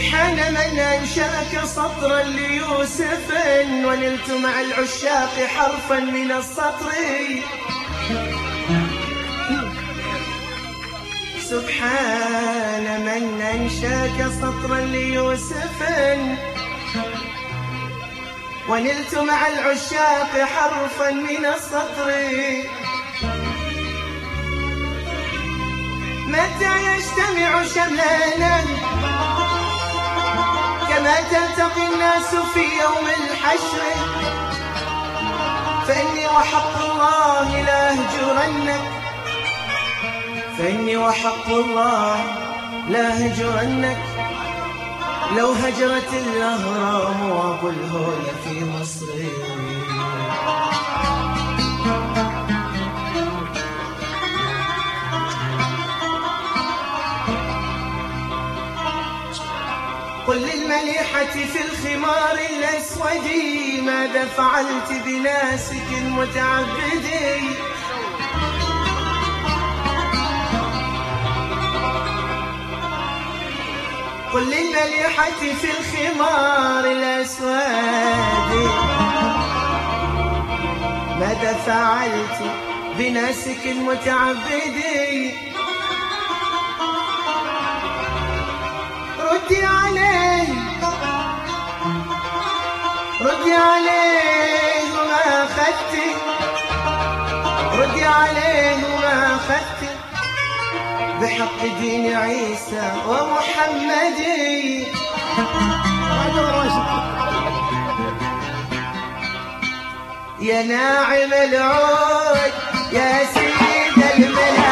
سبحان من أنشأك سطرا ليوسف ونلت مع العشاق حرفا من السطر. سبحان من أنشأك سطرا ليوسف ونلت مع العشاق حرفا من السطر. متى يجتمع شملانا كما تلتقي الناس في يوم الحشر، فإني وحق الله لا أهجرنك، فإني وحق الله لا أهجرنك لو هجرت الأهرام وأبو الهول في مصر. قل للمليحة في الخمار الأسود ماذا فعلت بناسك المتعبدي. قل للمليحة في الخمار الأسود ماذا فعلت بناسك المتعبدي. ردي عليه ردي عليه وما أخذتي، ردي عليه وما أخذتي بحق دين عيسى ومحمدي. يا ناعم العود يا سيد الملك